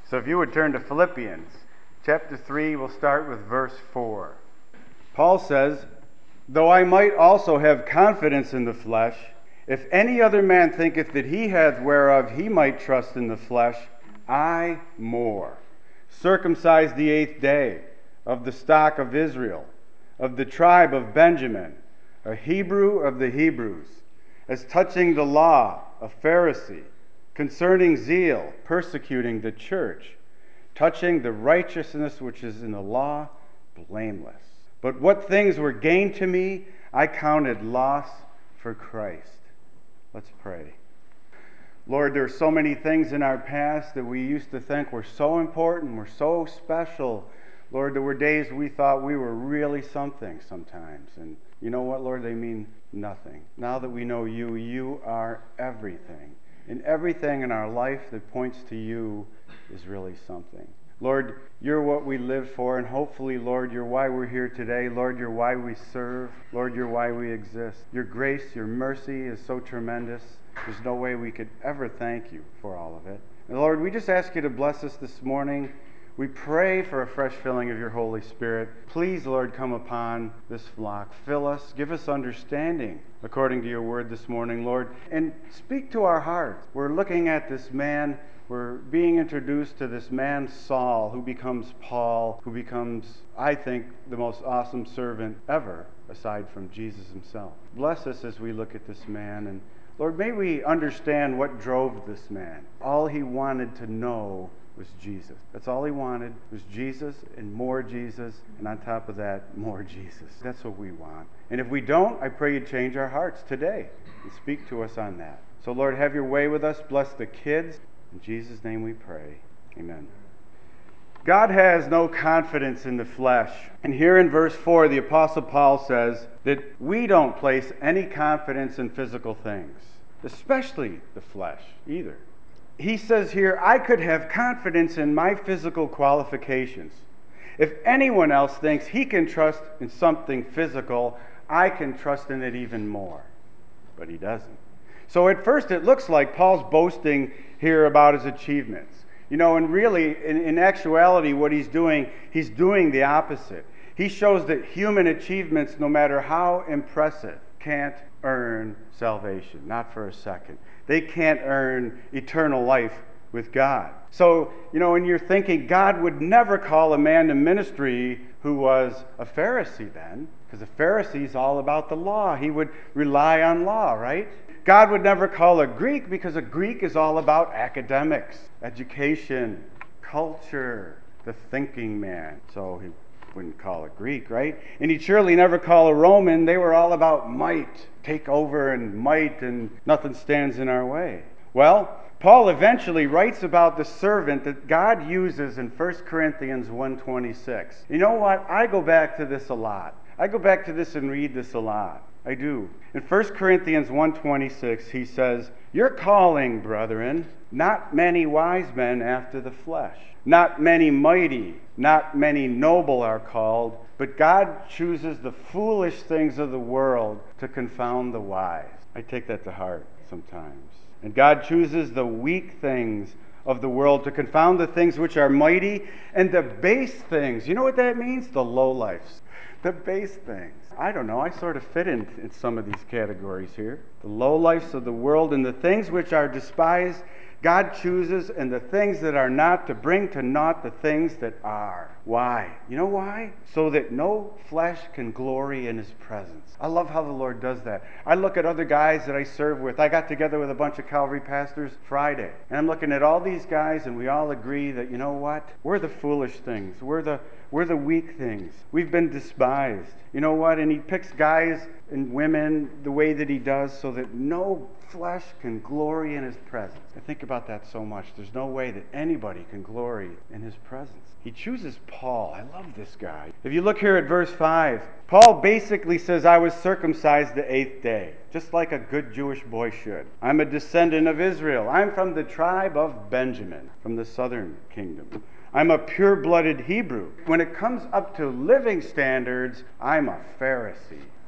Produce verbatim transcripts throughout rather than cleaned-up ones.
So if you would turn to Philippians chapter three, we'll start with verse four. Paul says, "Though I might also have confidence in the flesh, if any other man thinketh that he hath whereof he might trust in the flesh, I more. Circumcised the eighth day, of the stock of Israel, of the tribe of Benjamin, a Hebrew of the Hebrews, as touching the law, a Pharisee, concerning zeal, persecuting the church, touching the righteousness which is in the law, blameless. But what things were gained to me, I counted loss for Christ." Let's pray. Lord, there are so many things in our past that we used to think were so important, were so special. Lord, there were days we thought we were really something sometimes. And you know what, Lord? They mean nothing. Now that we know you, you are everything. And everything in our life that points to you is really something. Lord, you're what we live for, and hopefully, Lord, you're why we're here today. Lord, you're why we serve. Lord, you're why we exist. Your grace, your mercy is so tremendous. There's no way we could ever thank you for all of it. And Lord, we just ask you to bless us this morning. We pray for a fresh filling of your Holy Spirit. Please, Lord, come upon this flock. Fill us. Give us understanding according to your word this morning, Lord. And speak to our hearts. We're looking at this man. We're being introduced to this man, Saul, who becomes Paul, who becomes, I think, the most awesome servant ever, aside from Jesus himself. Bless us as we look at this man. And Lord, may we understand what drove this man. All he wanted to know was Jesus. That's all he wanted was Jesus and more Jesus, and on top of that, more Jesus. That's what we want. And if we don't, I pray you change our hearts today and speak to us on that. So Lord, have your way with us. Bless the kids. In Jesus' name we pray. Amen. God has no confidence in the flesh. And here in verse four, the Apostle Paul says that we don't place any confidence in physical things, especially the flesh either. He says here, I could have confidence in my physical qualifications. If anyone else thinks he can trust in something physical, I can trust in it even more. But he doesn't. So at first it looks like Paul's boasting here about his achievements. You know, and really, in, in actuality, what he's doing, he's doing the opposite. He shows that human achievements, no matter how impressive, can't earn salvation, not for a second. They can't earn eternal life with God. So, you know, when you're thinking God would never call a man to ministry who was a Pharisee then, because a Pharisee is all about the law. He would rely on law, right? God would never call a Greek because a Greek is all about academics, education, culture, the thinking man. So he wouldn't call a Greek, right? And he'd surely never call a Roman. They were all about might, take over and might, and nothing stands in our way. Well, Paul eventually writes about the servant that God uses in First Corinthians one twenty-six. You know what? I go back to this a lot. I go back to this and read this a lot. I do. In First Corinthians one twenty-six, he says, "Your calling, brethren, not many wise men after the flesh, not many mighty, not many noble are called, but God chooses the foolish things of the world to confound the wise." I take that to heart sometimes. And God chooses the weak things of the world to confound the things which are mighty, and the base things. You know what that means? The lowlifes. The base things. I don't know. I sort of fit in, in some of these categories here. The lowlifes of the world and the things which are despised, God chooses, and the things that are not, to bring to naught the things that are. Why? You know why? So that no flesh can glory in his presence. I love how the Lord does that. I look at other guys that I serve with. I got together with a bunch of Calvary pastors Friday, and I'm looking at all these guys, and we all agree that, you know what? We're the foolish things. We're the We're the weak things. We've been despised. You know what? And he picks guys and women the way that he does so that no flesh can glory in his presence. I think about that so much. There's no way that anybody can glory in his presence. He chooses Paul. I love this guy. If you look here at verse five, Paul basically says, I was circumcised the eighth day, just like a good Jewish boy should. I'm a descendant of Israel. I'm from the tribe of Benjamin, from the southern kingdom. I'm a pure-blooded Hebrew. When it comes up to living standards, I'm a Pharisee.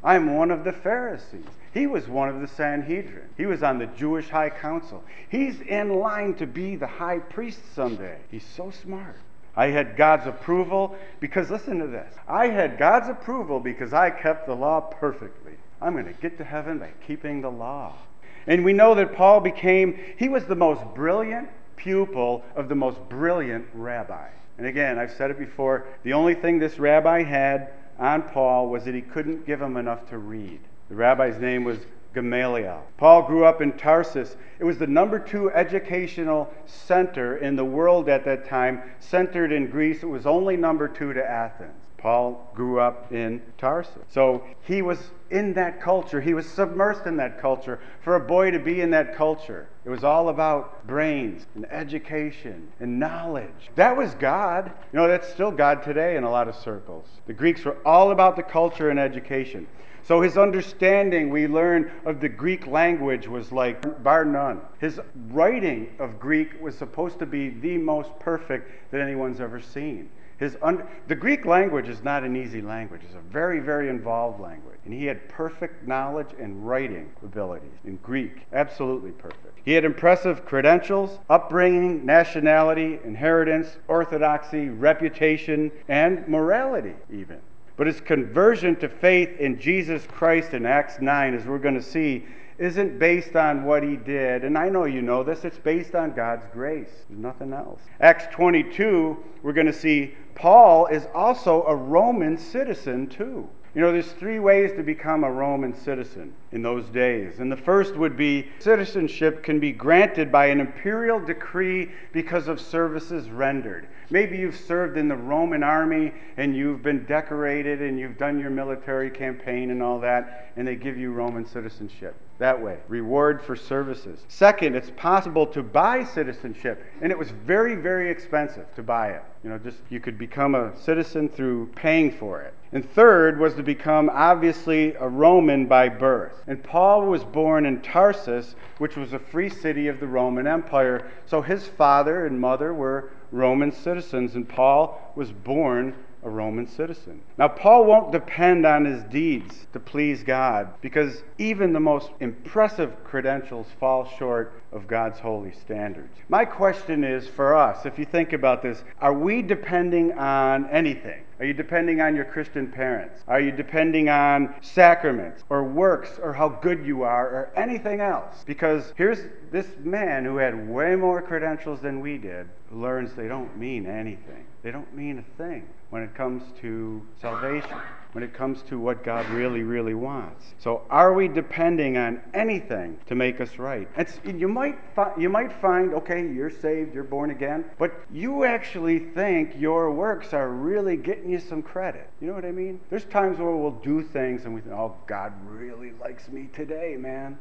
I'm one of the Pharisees. He was one of the Sanhedrin. He was on the Jewish High Council. He's in line to be the high priest someday. He's so smart. I had God's approval because, listen to this, I had God's approval because I kept the law perfectly. I'm going to get to heaven by keeping the law. And we know that Paul became, he was the most brilliant pupil of the most brilliant rabbi. And again, I've said it before, the only thing this rabbi had on Paul was that he couldn't give him enough to read. The rabbi's name was Gamaliel. Paul grew up in Tarsus. It was the number two educational center in the world at that time, centered in Greece. It was only number two to Athens. Paul grew up in Tarsus. So he was in that culture. He was submersed in that culture. For a boy to be in that culture, it was all about brains and education and knowledge. That was God. You know, that's still God today in a lot of circles. The Greeks were all about the culture and education. So his understanding, we learn, of the Greek language was like bar none. His writing of Greek was supposed to be the most perfect that anyone's ever seen. His un- the Greek language is not an easy language. It's a very, very involved language. And he had perfect knowledge and writing abilities in Greek. Absolutely perfect. He had impressive credentials, upbringing, nationality, inheritance, orthodoxy, reputation, and morality even. But his conversion to faith in Jesus Christ in Acts nine, as we're going to see, isn't based on what he did. And I know you know this. It's based on God's grace. There's nothing else. Acts twenty-two, we're going to see Paul is also a Roman citizen too. You know, there's three ways to become a Roman citizen in those days. And the first would be citizenship can be granted by an imperial decree because of services rendered. Maybe you've served in the Roman army and you've been decorated and you've done your military campaign and all that, and they give you Roman citizenship. That way, reward for services. Second, it's possible to buy citizenship, and it was very, very expensive to buy it. You know, just you could become a citizen through paying for it. And third was to become, obviously, a Roman by birth. And Paul was born in Tarsus, which was a free city of the Roman Empire. So his father and mother were Roman citizens, and Paul was born a Roman citizen. Now, Paul won't depend on his deeds to please God, because even the most impressive credentials fall short of God's holy standards. My question is for us, if you think about this, are we depending on anything? Are you depending on your Christian parents? Are you depending on sacraments or works or how good you are or anything else? Because here's this man who had way more credentials than we did, who learns they don't mean anything. They don't mean a thing when it comes to salvation, when it comes to what God really, really wants. So are we depending on anything to make us right? It's, you might fi- you might find, okay, you're saved, you're born again, but you actually think your works are really getting you some credit. You know what I mean? There's times where we'll do things and we think, oh, God really likes me today, man.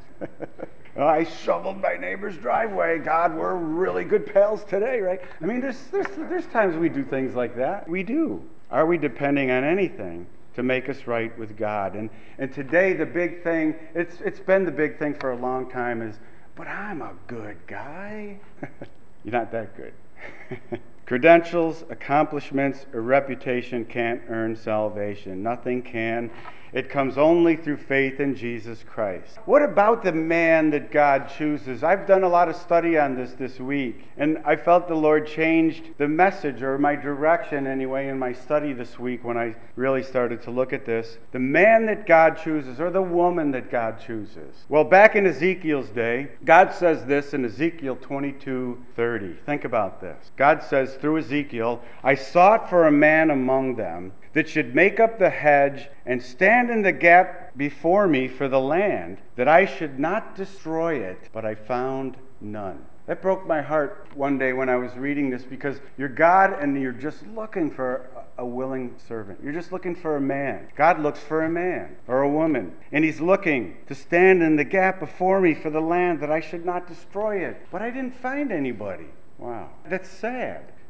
I shoveled my neighbor's driveway. God, we're really good pals today, right? I mean, there's, there's, there's times we do things like that. We do. Are we depending on anything to make us right with God? And and today the big thing, it's it's been the big thing for a long time is, but I'm a good guy. You're not that good. Credentials, accomplishments, or reputation can't earn salvation. Nothing can. It comes only through faith in Jesus Christ. What about the man that God chooses? I've done a lot of study on this this week, and I felt the Lord changed the message, or my direction anyway, in my study this week when I really started to look at this. The man that God chooses, or the woman that God chooses. Well, back in Ezekiel's day, God says this in Ezekiel twenty-two thirty. Think about this. God says through Ezekiel, I sought for a man among them that should make up the hedge and stand in the gap before me for the land, that I should not destroy it, but I found none. That broke my heart one day when I was reading this, because you're God and you're just looking for a willing servant. You're just looking for a man. God looks for a man or a woman, and he's looking to stand in the gap before me for the land, that I should not destroy it. But I didn't find anybody. Wow. That's sad.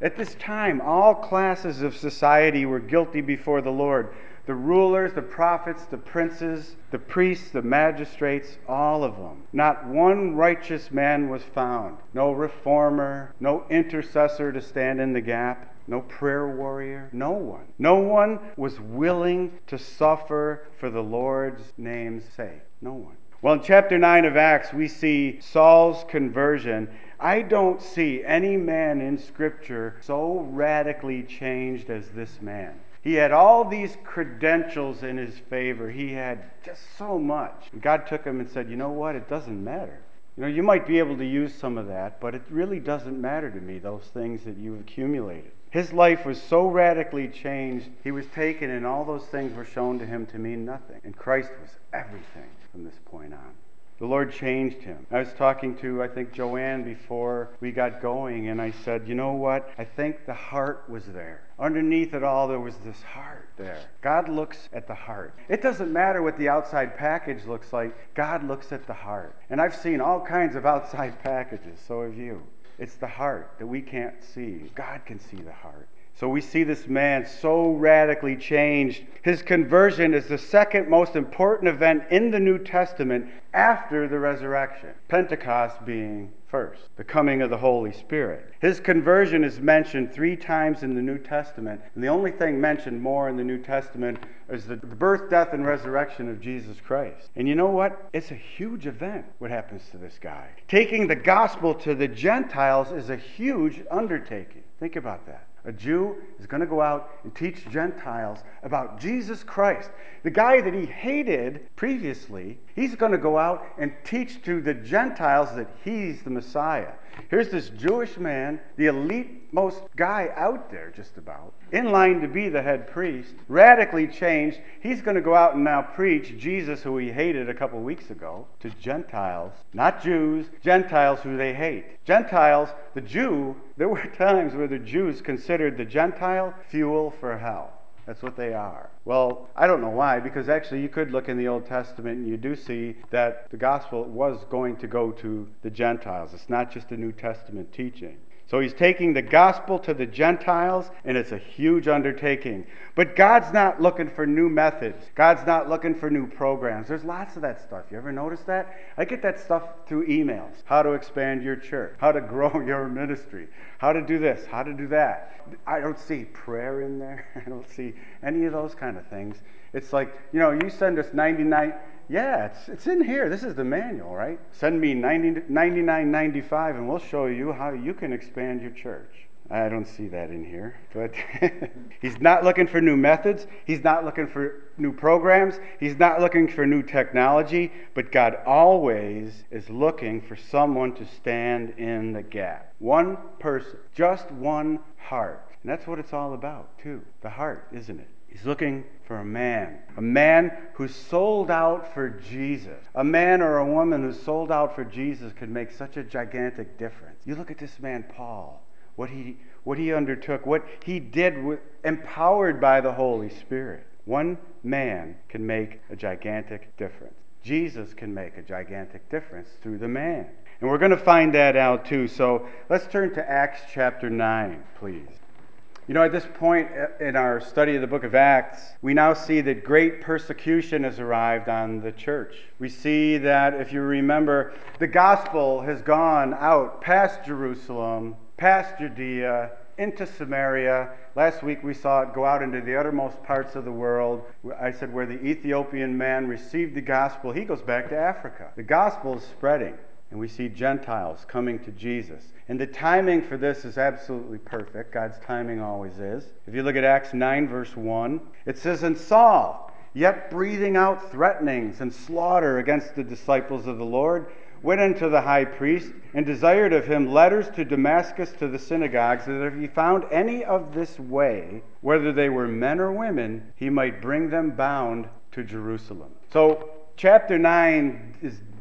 At this time, all classes of society were guilty before the Lord. The rulers, the prophets, the princes, the priests, the magistrates, all of them. Not one righteous man was found. No reformer, no intercessor to stand in the gap, no prayer warrior, no one. No one was willing to suffer for the Lord's name's sake. No one. Well, in chapter nine of Acts, we see Saul's conversion. I don't see any man in Scripture so radically changed as this man. He had all these credentials in his favor. He had just so much. God took him and said, you know what? It doesn't matter. You know, you might be able to use some of that, but it really doesn't matter to me, those things that you've accumulated. His life was so radically changed. He was taken, and all those things were shown to him to mean nothing. And Christ was everything from this point on. The Lord changed him. I was talking to, I think, Joanne before we got going, and I said, you know what? I think the heart was there. Underneath it all, there was this heart there. God looks at the heart. It doesn't matter what the outside package looks like. God looks at the heart. And I've seen all kinds of outside packages, so have you. It's the heart that we can't see. God can see the heart. So we see this man so radically changed. His conversion is the second most important event in the New Testament after the resurrection, Pentecost being first, the coming of the Holy Spirit. His conversion is mentioned three times in the New Testament, and the only thing mentioned more in the New Testament is the birth, death, and resurrection of Jesus Christ. And you know what? It's a huge event what happens to this guy. Taking the gospel to the Gentiles is a huge undertaking. Think about that. A Jew is going to go out and teach Gentiles about Jesus Christ. The guy that he hated previously, he's going to go out and teach to the Gentiles that he's the Messiah. Here's this Jewish man, the elite most guy out there just about, in line to be the head priest, radically changed. He's going to go out and now preach Jesus, who he hated a couple weeks ago, to Gentiles, not Jews, Gentiles who they hate. Gentiles, the Jew, there were times where the Jews considered the Gentile fuel for hell. That's what they are. Well, I don't know why, because actually you could look in the Old Testament and you do see that the gospel was going to go to the Gentiles. It's not just a New Testament teaching. So he's taking the gospel to the Gentiles, and it's a huge undertaking. But God's not looking for new methods. God's not looking for new programs. There's lots of that stuff. You ever notice that? I get that stuff through emails. How to expand your church. How to grow your ministry. How to do this. How to do that. I don't see prayer in there. I don't see any of those kind of things. It's like, you know, you send us ninety-nine... Yeah, it's it's in here. This is the manual, right? Send me ninety-nine ninety-five and we'll show you how you can expand your church. I don't see that in here. But he's not looking for new methods. He's not looking for new programs. He's not looking for new technology. But God always is looking for someone to stand in the gap. One person, just one heart. And that's what it's all about, too. The heart, isn't it? He's looking for a man, a man who's sold out for Jesus. A man or a woman who's sold out for Jesus could make such a gigantic difference. You look at this man, Paul, what he what he undertook, what he did, with, empowered by the Holy Spirit. One man can make a gigantic difference. Jesus can make a gigantic difference through the man. And we're going to find that out too. So let's turn to Acts chapter nine, please. You know, at this point in our study of the book of Acts, we now see that great persecution has arrived on the church. We see that, if you remember, the gospel has gone out past Jerusalem, past Judea, into Samaria. Last week we saw it go out into the uttermost parts of the world. I said where the Ethiopian man received the gospel, he goes back to Africa. The gospel is spreading. And we see Gentiles coming to Jesus. And the timing for this is absolutely perfect. God's timing always is. If you look at Acts nine, verse one, it says, And Saul, yet breathing out threatenings and slaughter against the disciples of the Lord, went unto the high priest, and desired of him letters to Damascus to the synagogues, that if he found any of this way, whether they were men or women, he might bring them bound to Jerusalem. So, chapter nine is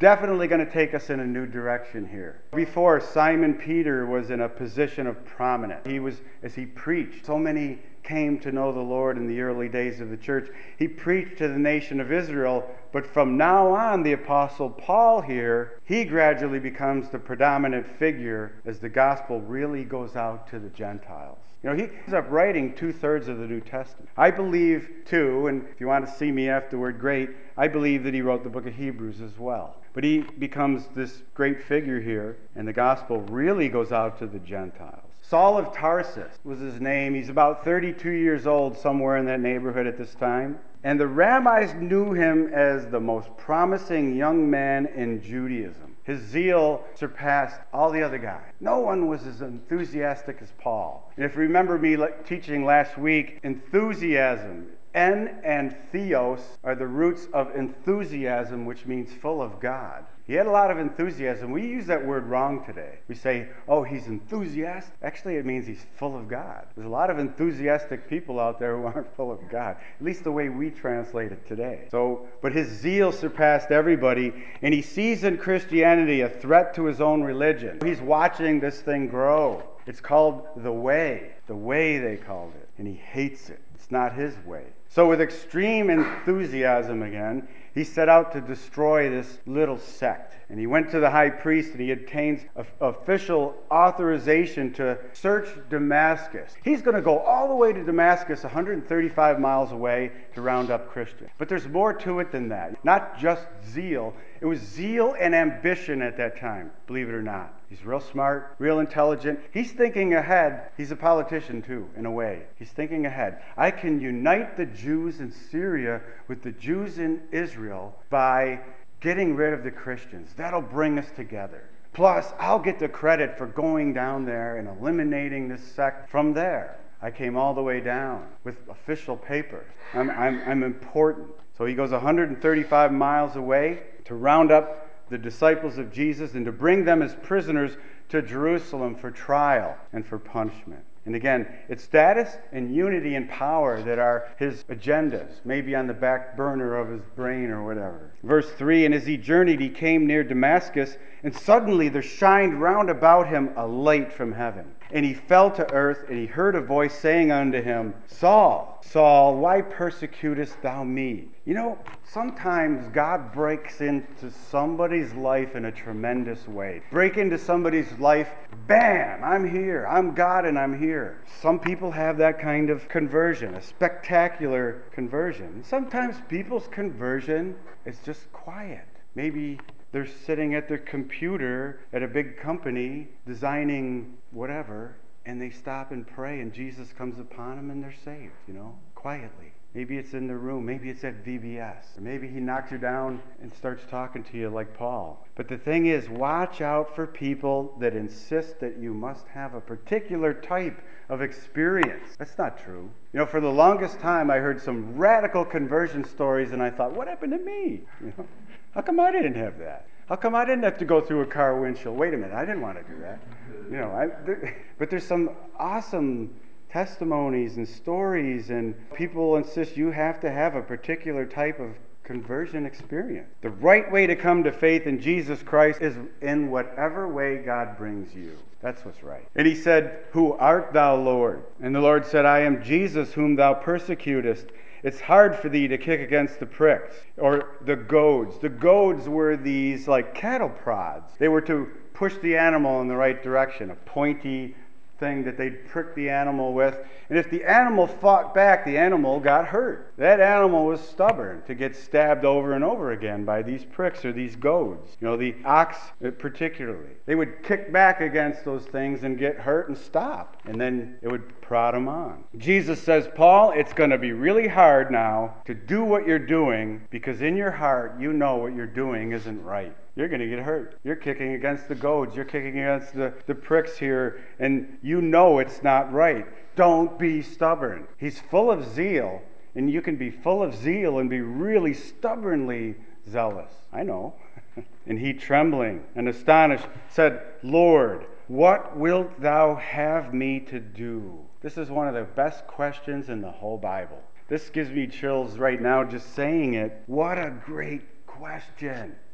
definitely going to take us in a new direction here. Before, Simon Peter was in a position of prominence. He was, as he preached, so many came to know the Lord in the early days of the church. He preached to the nation of Israel, but from now on, the Apostle Paul here, he gradually becomes the predominant figure as the gospel really goes out to the Gentiles. You know, he ends up writing two-thirds of the New Testament. I believe, too, and if you want to see me afterward, great, I believe that he wrote the book of Hebrews as well. But he becomes this great figure here, and the gospel really goes out to the Gentiles. Saul of Tarsus was his name. He's about thirty-two years old, somewhere in that neighborhood at this time. And the rabbis knew him as the most promising young man in Judaism. His zeal surpassed all the other guys. No one was as enthusiastic as Paul. And if you remember me teaching last week, enthusiasm, En and theos are the roots of enthusiasm, which means full of God. He had a lot of enthusiasm. We use that word wrong today. We say, oh, he's enthusiastic. Actually, it means he's full of God. There's a lot of enthusiastic people out there who aren't full of God, at least the way we translate it today. So, but his zeal surpassed everybody, and he sees in Christianity a threat to his own religion. He's watching this thing grow. It's called the Way. The Way, they called it, and he hates it. It's not his way. So with extreme enthusiasm again, he set out to destroy this little sect. And he went to the high priest and he obtains a, official authorization to search Damascus. He's going to go all the way to Damascus, one hundred thirty-five miles away, to round up Christians. But there's more to it than that. Not just zeal. It was zeal and ambition at that time, believe it or not. He's real smart, real intelligent. He's thinking ahead. He's a politician too, in a way. He's thinking ahead. I can unite the Jews in Syria with the Jews in Israel by getting rid of the Christians. That'll bring us together. Plus, I'll get the credit for going down there and eliminating this sect from there. I came all the way down with official papers. I'm, I'm, I'm important. So he goes one hundred thirty-five miles away to round up the disciples of Jesus and to bring them as prisoners to Jerusalem for trial and for punishment. And again, it's status and unity and power that are his agendas, maybe on the back burner of his brain or whatever. Verse three, and as he journeyed, he came near Damascus, and suddenly there shined round about him a light from heaven. And he fell to earth, and he heard a voice saying unto him, Saul, Saul, why persecutest thou me? You know, sometimes God breaks into somebody's life in a tremendous way. Break into somebody's life, bam, I'm here. I'm God and I'm here. Some people have that kind of conversion, a spectacular conversion. Sometimes people's conversion is just quiet. Maybe they're sitting at their computer at a big company designing whatever, and they stop and pray, and Jesus comes upon them, and they're saved, you know, quietly. Maybe it's in their room. Maybe it's at V B S. Or maybe he knocks you down and starts talking to you like Paul. But the thing is, watch out for people that insist that you must have a particular type of experience. That's not true. You know, for the longest time, I heard some radical conversion stories, and I thought, what happened to me? You know, how come I didn't have that? How come I didn't have to go through a car windshield? Wait a minute, I didn't want to do that. You know, I, there, but there's some awesome testimonies and stories, and people insist you have to have a particular type of conversion experience. The right way to come to faith in Jesus Christ is in whatever way God brings you. That's what's right. And he said, Who art thou, Lord? And the Lord said, I am Jesus whom thou persecutest. It's hard for thee to kick against the pricks, or the goads. The goads were these like cattle prods. They were to push the animal in the right direction, a pointy thing that they'd prick the animal with. And if the animal fought back, the animal got hurt. That animal was stubborn to get stabbed over and over again by these pricks or these goads. You know, the ox particularly. They would kick back against those things and get hurt and stop. And then it would prod them on. Jesus says, Paul, it's going to be really hard now to do what you're doing, because in your heart you know what you're doing isn't right. You're going to get hurt. You're kicking against the goads. You're kicking against the, the pricks here, and you know it's not right. Don't be stubborn. He's full of zeal, and you can be full of zeal and be really stubbornly zealous. I know. And he, trembling and astonished, said, Lord, what wilt thou have me to do? This is one of the best questions in the whole Bible. This gives me chills right now just saying it. What a great question.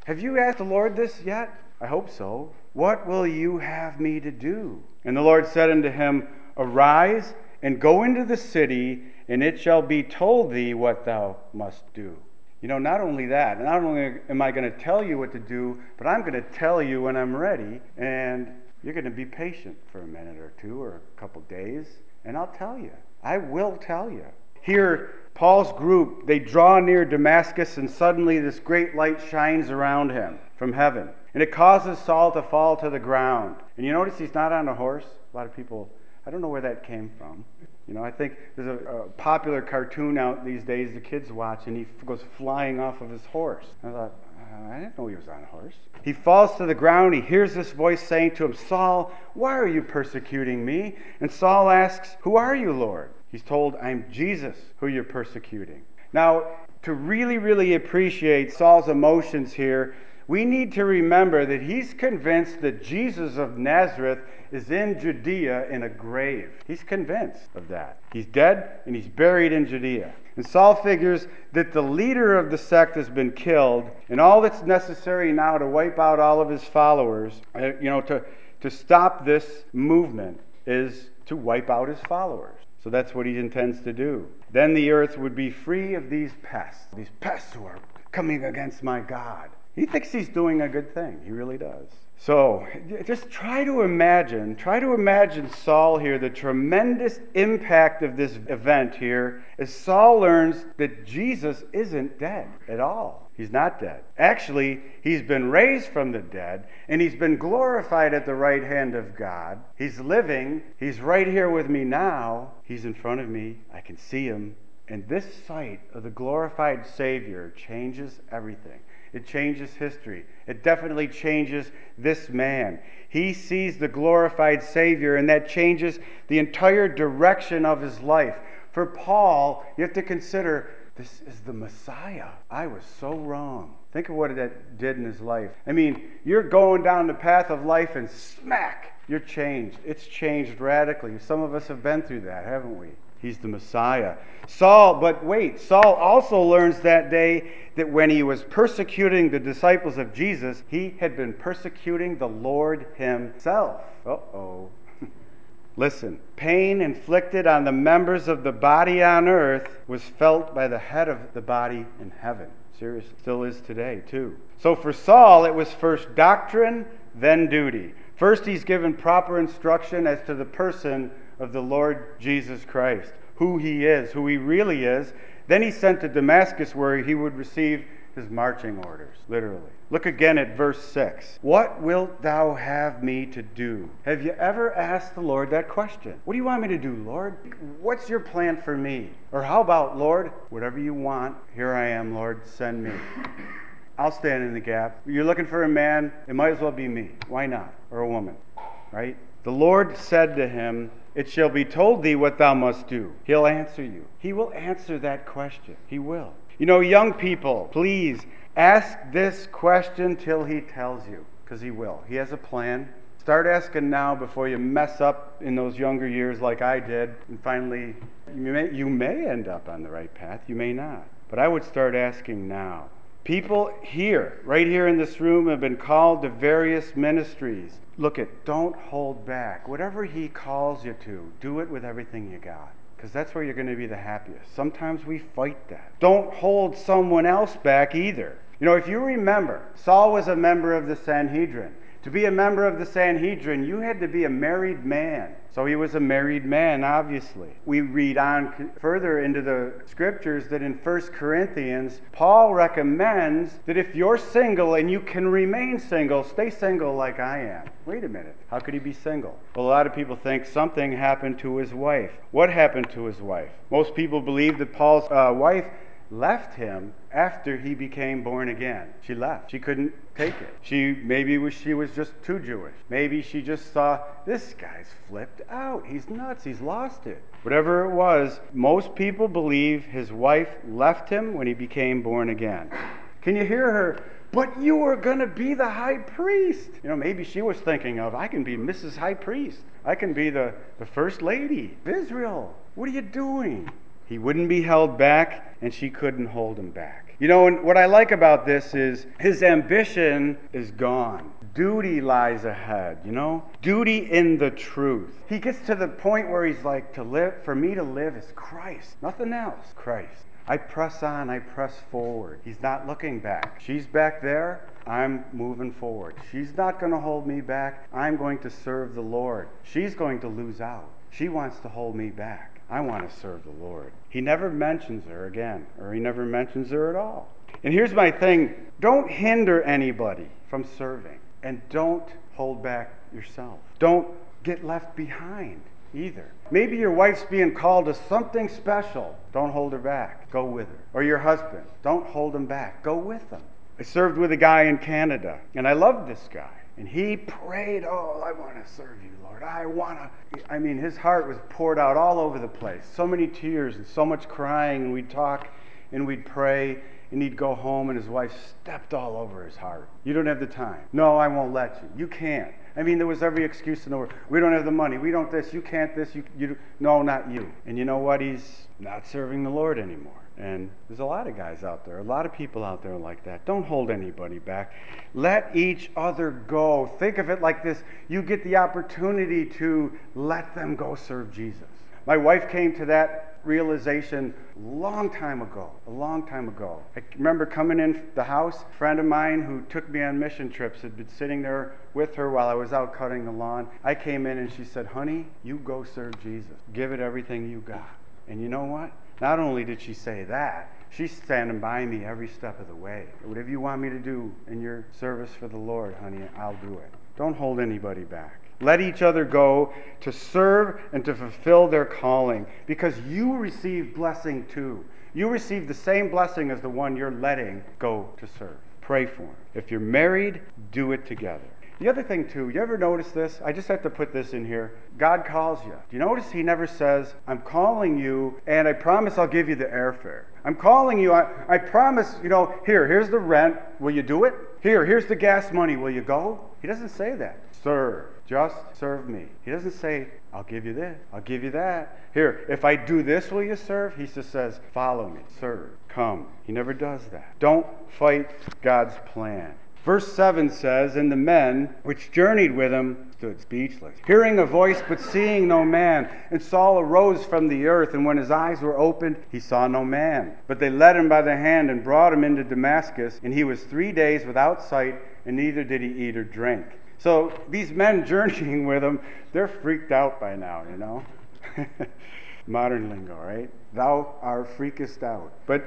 Have you asked the Lord this yet? I hope so. What will you have me to do? And the Lord said unto him, Arise, and go into the city, and it shall be told thee what thou must do. You know, not only that, not only am I going to tell you what to do, but I'm going to tell you when I'm ready, and you're going to be patient for a minute or two or a couple days, and I'll tell you. I will tell you. Here, Paul's group, they draw near Damascus, and suddenly this great light shines around him from heaven. And it causes Saul to fall to the ground. And you notice he's not on a horse? A lot of people, I don't know where that came from. You know, I think there's a, a popular cartoon out these days the kids watch, and he f- goes flying off of his horse. I thought, uh, I didn't know he was on a horse. He falls to the ground. He hears this voice saying to him, Saul, why are you persecuting me? And Saul asks, Who are you, Lord? He's told, I'm Jesus, who you're persecuting. Now, to really, really appreciate Saul's emotions here, we need to remember that he's convinced that Jesus of Nazareth is in Judea in a grave. He's convinced of that. He's dead and he's buried in Judea. And Saul figures that the leader of the sect has been killed, and all that's necessary now to wipe out all of his followers, uh, you know, to, to stop this movement is to wipe out his followers. So that's what he intends to do. Then the earth would be free of these pests, these pests who are coming against my God. He thinks he's doing a good thing. He really does. So just try to imagine, try to imagine Saul here, the tremendous impact of this event here, as Saul learns that Jesus isn't dead at all. He's not dead. Actually, he's been raised from the dead, and he's been glorified at the right hand of God. He's living. He's right here with me now. He's in front of me. I can see him. And this sight of the glorified Savior changes everything. It changes history. It definitely changes this man. He sees the glorified Savior, and that changes the entire direction of his life. For Paul, you have to consider, this is the Messiah. I was so wrong. Think of what that did in his life. I mean, you're going down the path of life and smack, you're changed. It's changed radically. Some of us have been through that, haven't we? He's the Messiah. Saul, but wait, Saul also learns that day that when he was persecuting the disciples of Jesus, he had been persecuting the Lord himself. Uh-oh. Listen, pain inflicted on the members of the body on earth was felt by the head of the body in heaven. Seriously, still is today, too. So for Saul, it was first doctrine, then duty. First, he's given proper instruction as to the person of the Lord Jesus Christ, who he is, who he really is. Then he's sent to Damascus, where he would receive his marching orders, literally. Look again at verse six. What wilt thou have me to do? Have you ever asked the Lord that question? What do you want me to do, Lord? What's your plan for me? Or how about, Lord, whatever you want, here I am, Lord, send me. I'll stand in the gap. You're looking for a man, it might as well be me. Why not? Or a woman, right? The Lord said to him, It shall be told thee what thou must do. He'll answer you. He will answer that question. He will. You know, young people, please ask this question till he tells you, because he will. He has a plan. Start asking now before you mess up in those younger years like I did, and finally, you may, you may end up on the right path. You may not. But I would start asking now. People here, right here in this room, have been called to various ministries. Look it, don't hold back. Whatever he calls you to, do it with everything you got. Because that's where you're going to be the happiest. Sometimes we fight that. Don't hold someone else back either. You know, if you remember, Saul was a member of the Sanhedrin. To be a member of the Sanhedrin, you had to be a married man. So he was a married man, obviously. We read on further into the scriptures that in First Corinthians, Paul recommends that if you're single and you can remain single, stay single like I am. Wait a minute. How could he be single? Well, a lot of people think something happened to his wife. What happened to his wife? Most people believe that Paul's uh, wife left him after he became born again. She left. She couldn't take it. She maybe was she was just too Jewish. Maybe she just saw, this guy's flipped out. He's nuts. He's lost it. Whatever it was, most people believe his wife left him when he became born again. Can you hear her? But you were going to be the high priest. You know, maybe she was thinking of, I can be Missus High Priest. I can be the, the first lady of Israel. What are you doing? He wouldn't be held back, and she couldn't hold him back. You know, and what I like about this is his ambition is gone. Duty lies ahead, you know? Duty in the truth. He gets to the point where he's like, to live, for me to live is Christ. Nothing else. Christ. I press on, I press forward. He's not looking back. She's back there, I'm moving forward. She's not going to hold me back. I'm going to serve the Lord. She's going to lose out. She wants to hold me back. I want to serve the Lord. He never mentions her again, or he never mentions her at all. And here's my thing. Don't hinder anybody from serving, and don't hold back yourself. Don't get left behind either. Maybe your wife's being called to something special. Don't hold her back. Go with her. Or your husband. Don't hold him back. Go with them. I served with a guy in Canada, and I loved this guy. And he prayed, oh, I want to serve you, Lord. I want to. I mean, his heart was poured out all over the place. So many tears and so much crying. And we'd talk and we'd pray. And he'd go home and his wife stepped all over his heart. You don't have the time. No, I won't let you. You can't. I mean, there was every excuse in the world. We don't have the money. We don't this. You can't this. You, you No, not you. And you know what? He's not serving the Lord anymore. And there's a lot of guys out there, a lot of people out there like that. Don't hold anybody back. Let each other go. Think of it like this. You get the opportunity to let them go serve Jesus. My wife came to that realization a long time ago, a long time ago. I remember coming in the house, a friend of mine who took me on mission trips had been sitting there with her while I was out cutting the lawn. I came in and she said, honey, you go serve Jesus. Give it everything you got. And you know what? Not only did she say that, she's standing by me every step of the way. Whatever you want me to do in your service for the Lord, honey, I'll do it. Don't hold anybody back. Let each other go to serve and to fulfill their calling, because you receive blessing too. You receive the same blessing as the one you're letting go to serve. Pray for them. If you're married, do it together. The other thing too, you ever notice this? I just have to put this in here. God calls you. Do you notice he never says, I'm calling you and I promise I'll give you the airfare. I'm calling you, I, I promise, you know, here, here's the rent. Will you do it? Here, here's the gas money. Will you go? He doesn't say that. Serve. Just serve me. He doesn't say, I'll give you this. I'll give you that. Here, if I do this, will you serve? He just says, follow me. Serve. Come. He never does that. Don't fight God's plan. Verse seven says, and the men which journeyed with him stood speechless, hearing a voice but seeing no man. And Saul arose from the earth, and when his eyes were opened, he saw no man. But they led him by the hand and brought him into Damascus, and he was three days without sight, and neither did he eat or drink. So these men journeying with him, they're freaked out by now, you know. Modern lingo, right? Thou art freakest out. But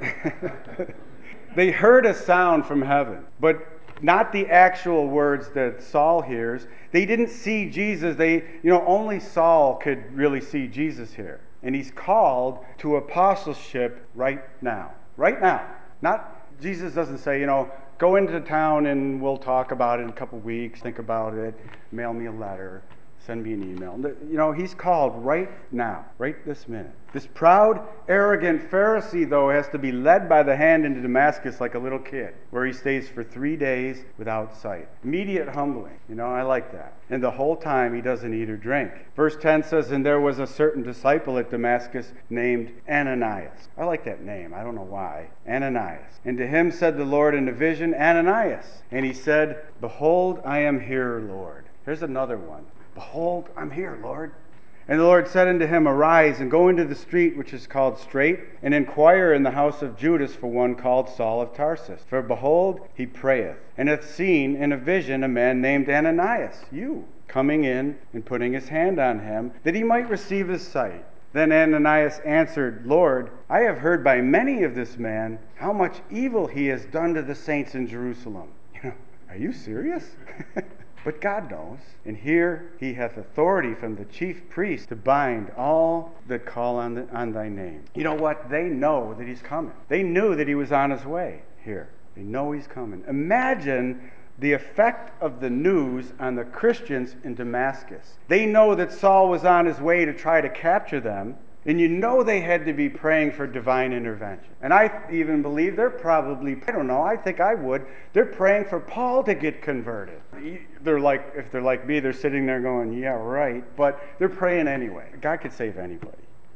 they heard a sound from heaven, but not the actual words that Saul hears. They didn't see Jesus. They, you know, only Saul could really see Jesus here. And he's called to apostleship right now. Right now. Not, Jesus doesn't say, you know, go into town and we'll talk about it in a couple weeks, think about it, mail me a letter, send me an email. You know, he's called right now, right this minute. This proud, arrogant Pharisee, though, has to be led by the hand into Damascus like a little kid, where he stays for three days without sight. Immediate humbling. You know, I like that. And the whole time he doesn't eat or drink. Verse ten says, and there was a certain disciple at Damascus named Ananias. I like that name. I don't know why. Ananias. And to him said the Lord in a vision, Ananias. And he said, behold, I am here, Lord. Here's another one. Behold, I'm here, Lord. And the Lord said unto him, arise and go into the street which is called Straight, and inquire in the house of Judas for one called Saul of Tarsus. For behold, he prayeth, and hath seen in a vision a man named Ananias, you, coming in and putting his hand on him, that he might receive his sight. Then Ananias answered, Lord, I have heard by many of this man how much evil he has done to the saints in Jerusalem. You know, are you serious? But God knows, and here he hath authority from the chief priest to bind all that call on, the, on thy name. You know what? They know that he's coming. They knew that he was on his way here. They know he's coming. Imagine the effect of the news on the Christians in Damascus. They know that Saul was on his way to try to capture them, and you know they had to be praying for divine intervention. And I even believe they're probably, I don't know, I think I would, they're praying for Paul to get converted. They're like, if they're like me, they're sitting there going, yeah, right, but they're praying anyway. God could save anybody.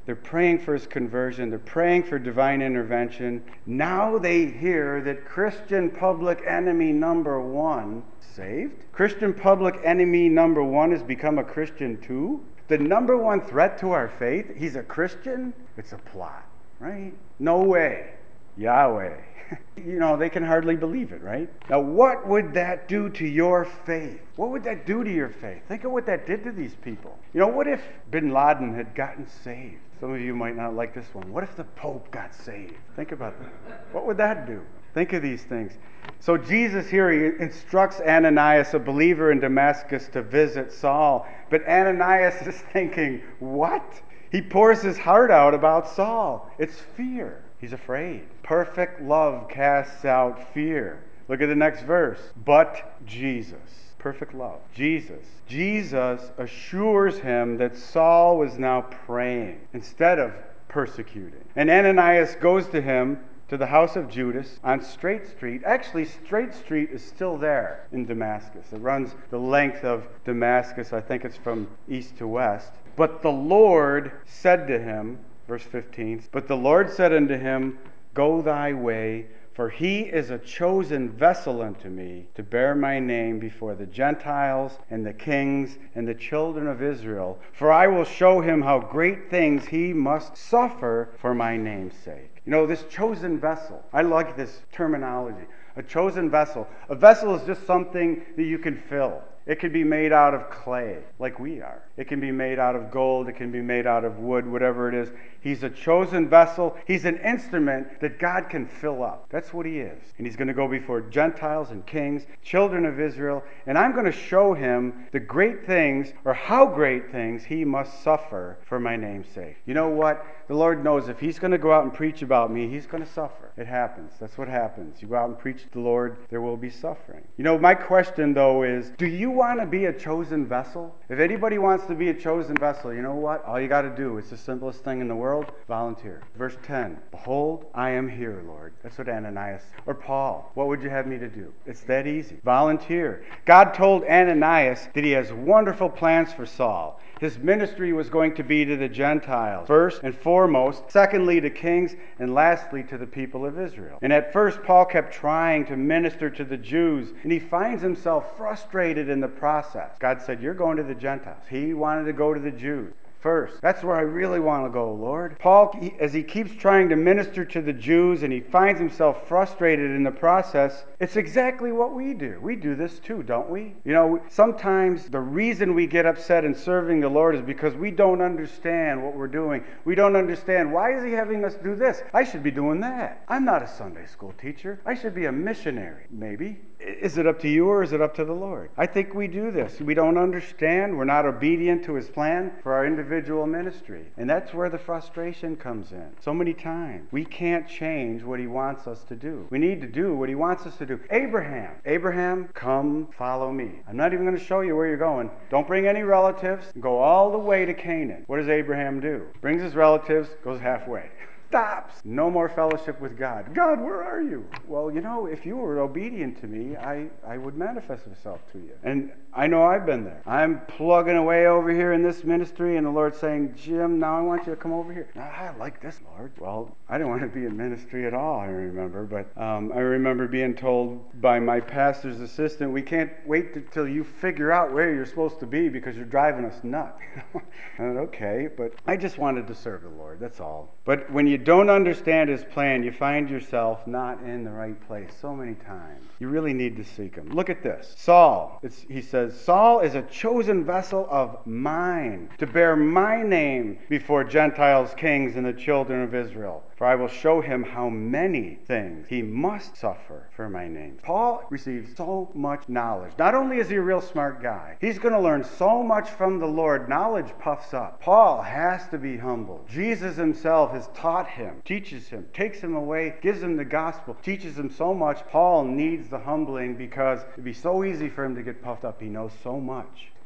They're praying for his conversion. They're praying for divine intervention. Now they hear that Christian public enemy number one saved. Christian public enemy number one has become a Christian too. The number one threat to our faith, he's a Christian? It's a plot, right? No way. Yahweh. You know, they can hardly believe it, right? Now, what would that do to your faith? What would that do to your faith? Think of what that did to these people. You know, what if bin Laden had gotten saved? Some of you might not like this one. What if the Pope got saved? Think about that. What would that do? Think of these things. So Jesus here, he instructs Ananias, a believer in Damascus, to visit Saul. But Ananias is thinking, what? He pours his heart out about Saul. It's fear. He's afraid. Perfect love casts out fear. Look at the next verse. But Jesus. Perfect love. Jesus. Jesus assures him that Saul was now praying instead of persecuting. And Ananias goes to him to the house of Judas on Straight Street. Actually, Straight Street is still there in Damascus. It runs the length of Damascus. I think it's from east to west. But the Lord said to him, verse fifteen, but the Lord said unto him, go thy way, for he is a chosen vessel unto me to bear my name before the Gentiles and the kings and the children of Israel. For I will show him how great things he must suffer for my name's sake. You know, this chosen vessel, I like this terminology. A chosen vessel. A vessel is just something that you can fill. It can be made out of clay, like we are. It can be made out of gold. It can be made out of wood, whatever it is. He's a chosen vessel. He's an instrument that God can fill up. That's what he is. And he's going to go before Gentiles and kings, children of Israel, and I'm going to show him the great things, or how great things he must suffer for my name's sake. You know what? The Lord knows if he's going to go out and preach about me, he's going to suffer. It happens. That's what happens. You go out and preach the Lord, there will be suffering. You know, my question, though, is, do you want to be a chosen vessel? If anybody wants to be a chosen vessel, you know what? All you got to do, it's the simplest thing in the world, volunteer. Verse ten, behold, I am here, Lord. That's what Ananias, or Paul, what would you have me to do? It's that easy. Volunteer. God told Ananias that he has wonderful plans for Saul. His ministry was going to be to the Gentiles, first and foremost, secondly to kings, and lastly to the people of Israel. And at first, Paul kept trying to minister to the Jews, and he finds himself frustrated in the process. God said, you're going to the Gentiles. He wanted to go to the Jews first. That's where I really want to go, Lord. Paul, he, as he keeps trying to minister to the Jews and he finds himself frustrated in the process, it's exactly what we do. We do this too, don't we? You know, sometimes the reason we get upset in serving the Lord is because we don't understand what we're doing. We don't understand, why is he having us do this? I should be doing that. I'm not a Sunday school teacher. I should be a missionary, maybe. Is it up to you or is it up to the Lord? I think we do this. We don't understand. We're not obedient to his plan for our individual ministry. And that's where the frustration comes in. So many times. We can't change what he wants us to do. We need to do what he wants us to do. Abraham. Abraham, come follow me. I'm not even going to show you where you're going. Don't bring any relatives. Go all the way to Canaan. What does Abraham do? Brings his relatives, goes halfway. Stops. No more fellowship with God. God, where are you? Well, you know, if you were obedient to me, I, I would manifest myself to you. And I know I've been there. I'm plugging away over here in this ministry, and the Lord's saying, Jim, now I want you to come over here. Now, I like this, Lord. Well, I didn't want to be in ministry at all, I remember. But um, I remember being told by my pastor's assistant, we can't wait until you figure out where you're supposed to be because you're driving us nuts. I said, okay, but I just wanted to serve the Lord, that's all. But when you don't understand his plan, you find yourself not in the right place so many times. You really need to seek him. Look at this. Saul, it's, he says, Saul is a chosen vessel of mine to bear my name before Gentiles, kings, and the children of Israel. For I will show him how many things he must suffer for my name. Paul receives so much knowledge. Not only is he a real smart guy, he's going to learn so much from the Lord. Knowledge puffs up. Paul has to be humble. Jesus himself has taught him, teaches him, takes him away, gives him the gospel, teaches him so much. Paul needs the humbling because it'd be so easy for him to get puffed up. He knows so much.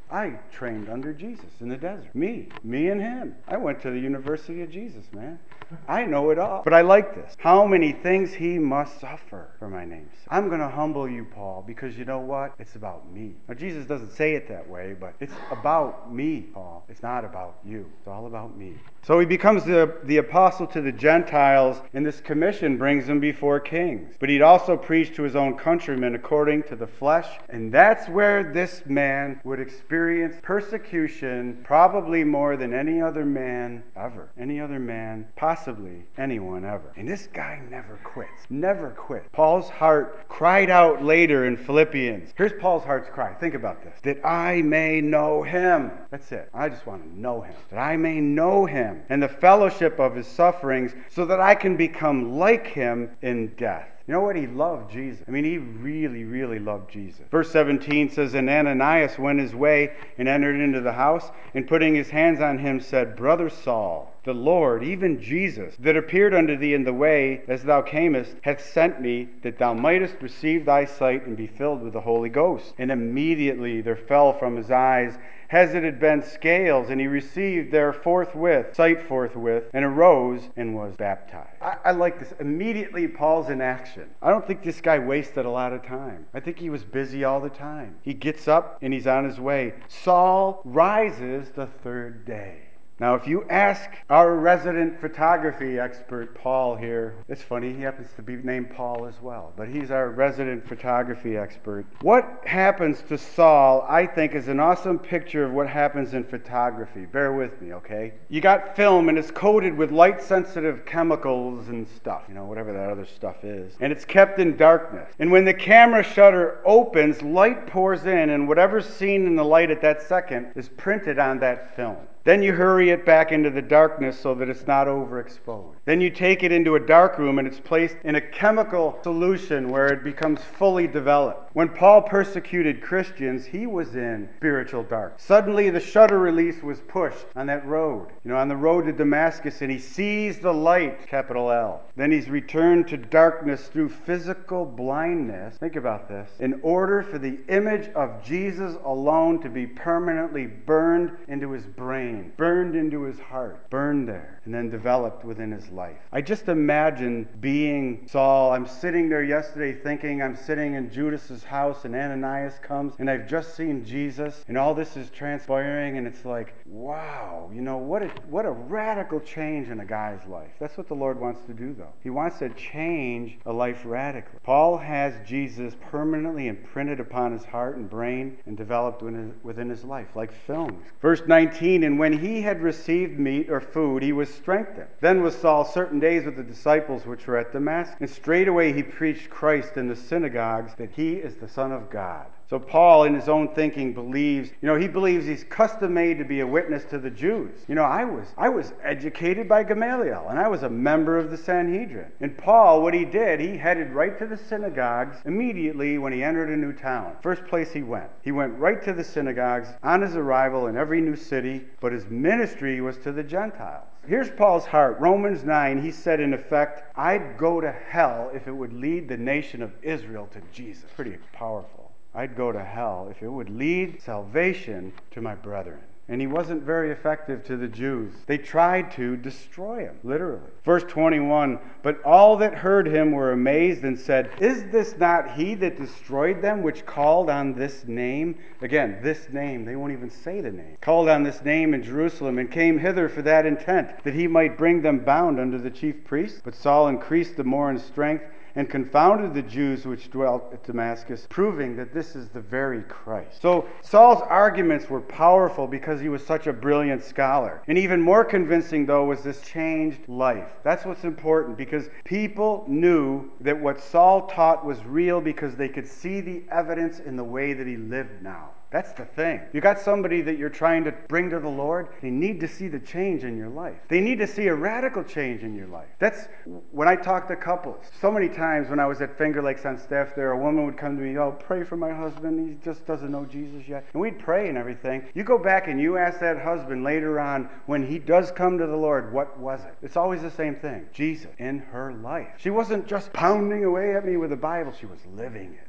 I trained under Jesus in the desert. Me. Me and him. I went to the University of Jesus, man. I know it all. But I like this. How many things he must suffer for my name's sake. I'm going to humble you, Paul, because you know what? It's about me. Now, Jesus doesn't say it that way, but it's about me, Paul. It's not about you. It's all about me. So he becomes the, the apostle to the Gentiles, and this commission brings him before kings. But he'd also preach to his own countrymen according to the flesh, and that's where this man would experience persecution probably more than any other man ever. Any other man, possibly anyone ever. And this guy never quits. Never quit. Paul's heart cried out later in Philippians. Here's Paul's heart's cry. Think about this. That I may know him. That's it. I just want to know him. That I may know him and the fellowship of his sufferings, so that I can become like him in death. You know what? He loved Jesus. I mean, he really, really loved Jesus. Verse seventeen says, And Ananias went his way and entered into the house, and putting his hands on him said, Brother Saul, the Lord, even Jesus, that appeared unto thee in the way as thou camest, hath sent me, that thou mightest receive thy sight and be filled with the Holy Ghost. And immediately there fell from his eyes as it had been scales, and he received there forthwith, sight forthwith, and arose and was baptized. I, I like this. Immediately Paul's in action. I don't think this guy wasted a lot of time. I think he was busy all the time. He gets up and he's on his way. Saul rises the third day. Now, if you ask our resident photography expert, Paul here, it's funny, he happens to be named Paul as well, but he's our resident photography expert. What happens to Saul, I think, is an awesome picture of what happens in photography. Bear with me, okay? You got film, and it's coated with light-sensitive chemicals and stuff, you know, whatever that other stuff is, and it's kept in darkness. And when the camera shutter opens, light pours in, and whatever's seen in the light at that second is printed on that film. Then you hurry it back into the darkness so that it's not overexposed. Then you take it into a dark room and it's placed in a chemical solution where it becomes fully developed. When Paul persecuted Christians, he was in spiritual darkness. Suddenly the shutter release was pushed on that road, you know, on the road to Damascus, and he sees the light, capital L. Then he's returned to darkness through physical blindness. Think about this. In order for the image of Jesus alone to be permanently burned into his brain, burned into his heart, burned there, and then developed within his life. I just imagine being Saul. I'm sitting there yesterday thinking I'm sitting in Judas's house, and Ananias comes, and I've just seen Jesus, and all this is transpiring, and it's like, wow, you know, what a, what a radical change in a guy's life. That's what the Lord wants to do, though. He wants to change a life radically. Paul has Jesus permanently imprinted upon his heart and brain and developed within his life, like film. Verse nineteen, And when he had received meat or food, he was strengthened. Then was Saul certain days with the disciples which were at Damascus. And straightway he preached Christ in the synagogues, that he is the Son of God. So Paul, in his own thinking, believes, you know, he believes he's custom made to be a witness to the Jews. You know, I was I was educated by Gamaliel, and I was a member of the Sanhedrin. And Paul, what he did, he headed right to the synagogues immediately when he entered a new town. First place he went. He went right to the synagogues on his arrival in every new city, but his ministry was to the Gentiles. Here's Paul's heart. Romans nine, he said in effect, I'd go to hell if it would lead the nation of Israel to Jesus. Pretty powerful. I'd go to hell if it would lead salvation to my brethren. And he wasn't very effective to the Jews. They tried to destroy him, literally. Verse twenty-one, But all that heard him were amazed and said, Is this not he that destroyed them, which called on this name? Again, this name, they won't even say the name. Called on this name in Jerusalem, and came hither for that intent, that he might bring them bound unto the chief priests. But Saul increased the more in strength, and confounded the Jews which dwelt at Damascus, proving that this is the very Christ. So Saul's arguments were powerful because he was such a brilliant scholar. And even more convincing, though, was this changed life. That's what's important, because people knew that what Saul taught was real because they could see the evidence in the way that he lived now. That's the thing. You got somebody that you're trying to bring to the Lord, they need to see the change in your life. They need to see a radical change in your life. That's when I talk to couples. So many times when I was at Finger Lakes on staff there, a woman would come to me, oh, pray for my husband. He just doesn't know Jesus yet. And we'd pray and everything. You go back and you ask that husband later on, when he does come to the Lord, what was it? It's always the same thing. Jesus in her life. She wasn't just pounding away at me with the Bible. She was living it.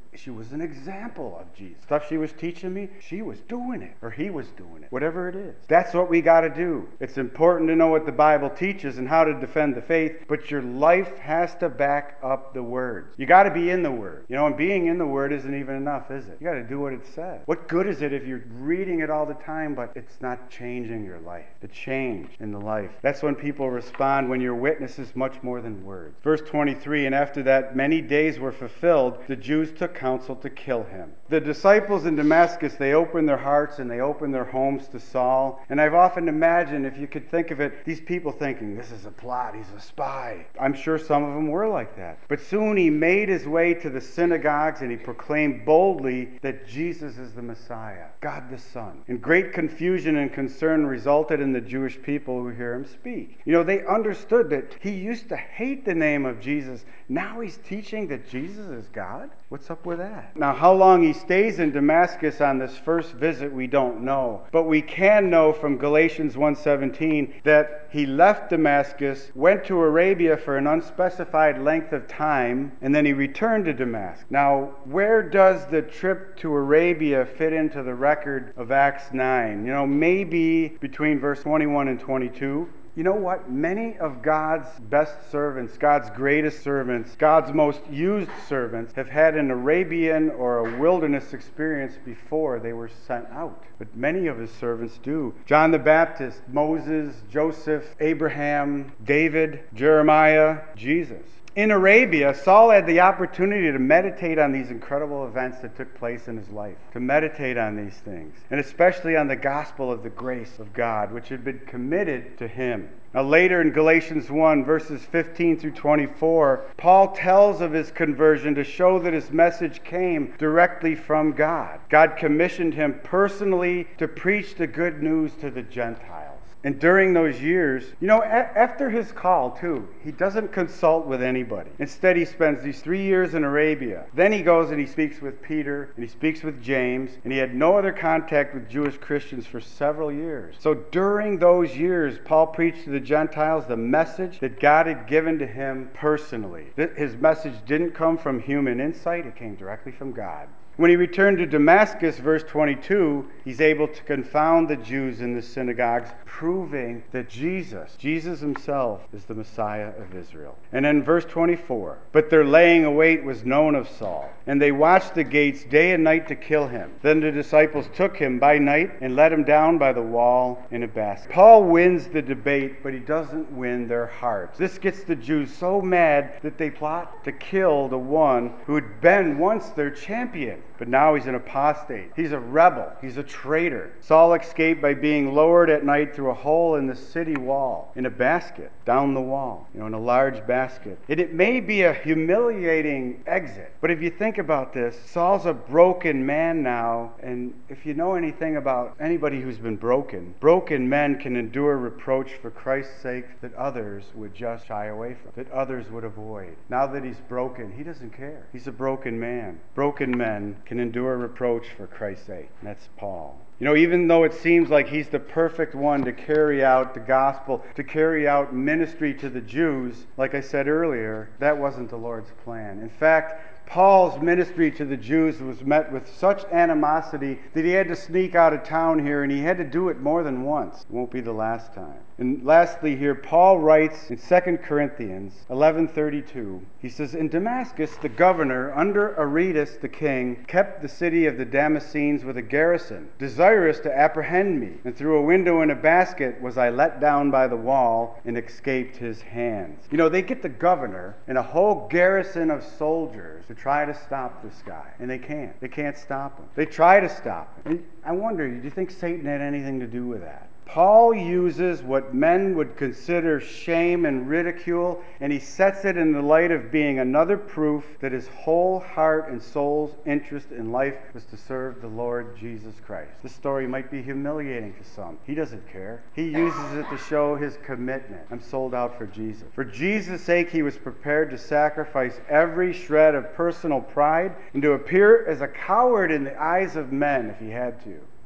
she was an example of Jesus. Stuff she was teaching me, she was doing it, or he was doing it, whatever it is. That's what we got to do. It's important to know what the Bible teaches and how to defend the faith, but your life has to back up the words. You got to be in the Word. You know, and being in the Word isn't even enough, is it? You got to do what it says. What good is it if you're reading it all the time, but it's not changing your life? The change in the life. That's when people respond, when your witness is much more than words. Verse twenty-three, and after that many days were fulfilled, the Jews took counsel to kill him. The disciples in Damascus, they opened their hearts and they opened their homes to Saul. And I've often imagined, if you could think of it, these people thinking, this is a plot, he's a spy. I'm sure some of them were like that. But soon he made his way to the synagogues and he proclaimed boldly that Jesus is the Messiah, God the Son. And great confusion and concern resulted in the Jewish people who hear him speak. You know, they understood that he used to hate the name of Jesus. Now he's teaching that Jesus is God? What's up with that? Now, how long he stays in Damascus on this first visit, we don't know. But we can know from Galatians one seventeen that he left Damascus, went to Arabia for an unspecified length of time, and then he returned to Damascus. Now, where does the trip to Arabia fit into the record of Acts nine? You know, maybe between verse twenty-one and twenty-two. You know what? Many of God's best servants, God's greatest servants, God's most used servants have had an Arabian or a wilderness experience before they were sent out. But many of his servants do. John the Baptist, Moses, Joseph, Abraham, David, Jeremiah, Jesus. In Arabia, Saul had the opportunity to meditate on these incredible events that took place in his life, to meditate on these things, and especially on the gospel of the grace of God, which had been committed to him. Now later in Galatians one, verses fifteen through twenty-four, Paul tells of his conversion to show that his message came directly from God. God commissioned him personally to preach the good news to the Gentiles. And during those years, you know, a- after his call, too, he doesn't consult with anybody. Instead, he spends these three years in Arabia. Then he goes and he speaks with Peter, and he speaks with James, and he had no other contact with Jewish Christians for several years. So during those years, Paul preached to the Gentiles the message that God had given to him personally. His message didn't come from human insight, it came directly from God. When he returned to Damascus, verse twenty-two, he's able to confound the Jews in the synagogues, proving that Jesus, Jesus himself, is the Messiah of Israel. And then verse twenty-four, but their laying await was known of Saul, and they watched the gates day and night to kill him. Then the disciples took him by night and let him down by the wall in a basket. Paul wins the debate, but he doesn't win their hearts. This gets the Jews so mad that they plot to kill the one who had been once their champion. But now he's an apostate. He's a rebel. He's a traitor. Saul escaped by being lowered at night through a hole in the city wall, in a basket, down the wall, you know, in a large basket. And it may be a humiliating exit, but if you think about this, Saul's a broken man now, and if you know anything about anybody who's been broken, broken men can endure reproach for Christ's sake that others would just shy away from, that others would avoid. Now that he's broken, he doesn't care. He's a broken man. Broken men can endure reproach for Christ's sake. And that's Paul. You know, even though it seems like he's the perfect one to carry out the gospel, to carry out ministry to the Jews, like I said earlier, that wasn't the Lord's plan. In fact, Paul's ministry to the Jews was met with such animosity that he had to sneak out of town here, and he had to do it more than once. It won't be the last time. And lastly here, Paul writes in Second Corinthians eleven thirty-two, he says, in Damascus, the governor, under Aretas the king, kept the city of the Damascenes with a garrison, desirous to apprehend me. And through a window in a basket was I let down by the wall and escaped his hands. You know, they get the governor and a whole garrison of soldiers to try to stop this guy. And they can't. They can't stop him. They try to stop him. And I wonder, do you think Satan had anything to do with that? Paul uses what men would consider shame and ridicule, and he sets it in the light of being another proof that his whole heart and soul's interest in life was to serve the Lord Jesus Christ. This story might be humiliating to some. He doesn't care. He uses it to show his commitment. I'm sold out for Jesus. For Jesus' sake, he was prepared to sacrifice every shred of personal pride and to appear as a coward in the eyes of men if he had to.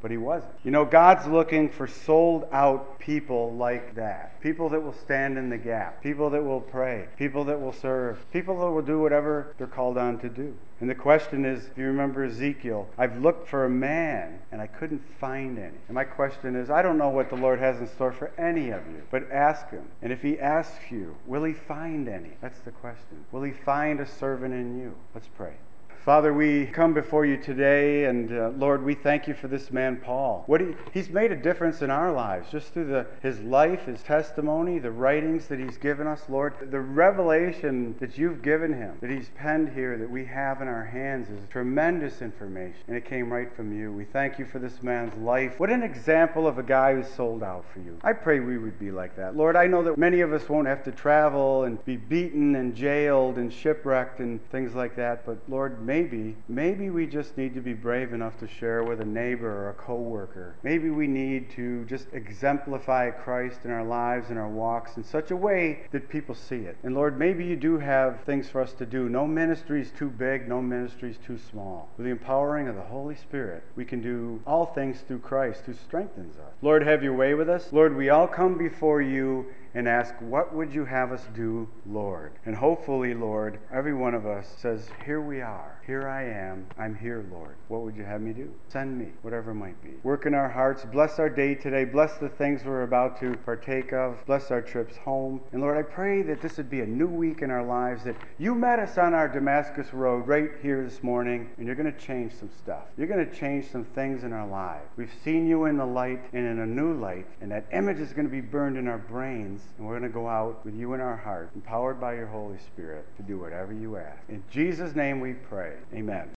but he wasn't. You know, God's looking for sold out people like that. People that will stand in the gap. People that will pray. People that will serve. People that will do whatever they're called on to do. And the question is, if you remember Ezekiel, I've looked for a man and I couldn't find any. And my question is, I don't know what the Lord has in store for any of you, but ask him. And if he asks you, will he find any? That's the question. Will he find a servant in you? Let's pray. Father, we come before you today, and uh, Lord, we thank you for this man, Paul. What he, he's made a difference in our lives, just through the, his life, his testimony, the writings that he's given us, Lord. The revelation that you've given him, that he's penned here, that we have in our hands, is tremendous information, and it came right from you. We thank you for this man's life. What an example of a guy who's sold out for you. I pray we would be like that. Lord, I know that many of us won't have to travel and be beaten and jailed and shipwrecked and things like that, but Lord, Maybe, maybe we just need to be brave enough to share with a neighbor or a coworker. Maybe we need to just exemplify Christ in our lives and our walks in such a way that people see it. And Lord, maybe you do have things for us to do. No ministry is too big, no ministry is too small. With the empowering of the Holy Spirit, we can do all things through Christ who strengthens us. Lord, have your way with us. Lord, we all come before you and ask, what would you have us do, Lord? And hopefully, Lord, every one of us says, here we are. Here I am. I'm here, Lord. What would you have me do? Send me, whatever it might be. Work in our hearts. Bless our day today. Bless the things we're about to partake of. Bless our trips home. And Lord, I pray that this would be a new week in our lives, that you met us on our Damascus road right here this morning, and you're going to change some stuff. You're going to change some things in our lives. We've seen you in the light and in a new light, and that image is going to be burned in our brains, and we're going to go out with you in our heart, empowered by your Holy Spirit to do whatever you ask. In Jesus' name we pray. Amen.